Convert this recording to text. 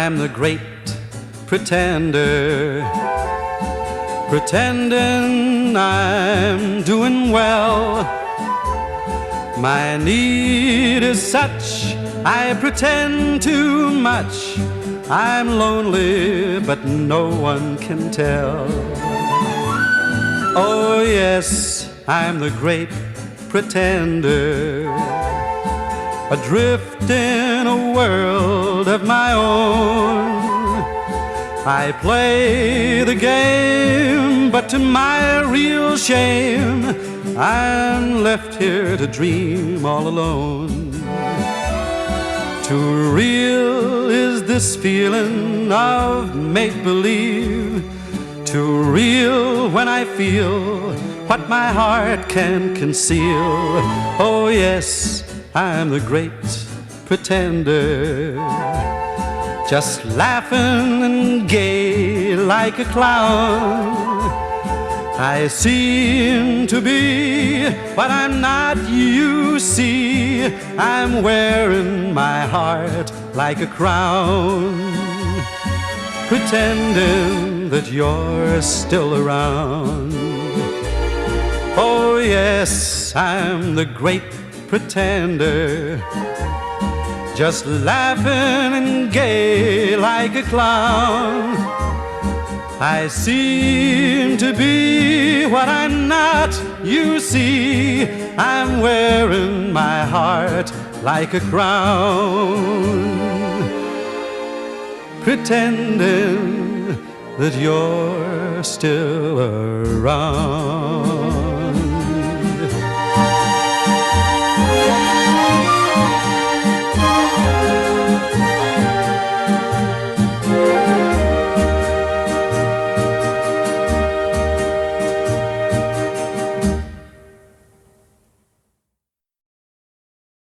I'm the great pretender, pretending I'm doing well. My need is such, I pretend too much. I'm lonely, but no one can tell. Oh yes, I'm the great pretender, adrift in a world of my own. I play the game, but to my real shame, I'm left here to dream all alone. Too real is this feeling of make-believe, too real when I feel what my heart can't conceal. Oh yes, I'm the great pretender, just laughing and gay like a clown. I seem to be what I'm not, you see. I'm wearing my heart like a crown, pretending that you're still around. Oh yes, I'm the great pretender, just laughing and gay like a clown. I seem to be what I'm not, you see. I'm wearing my heart like a crown, pretending that you're still around.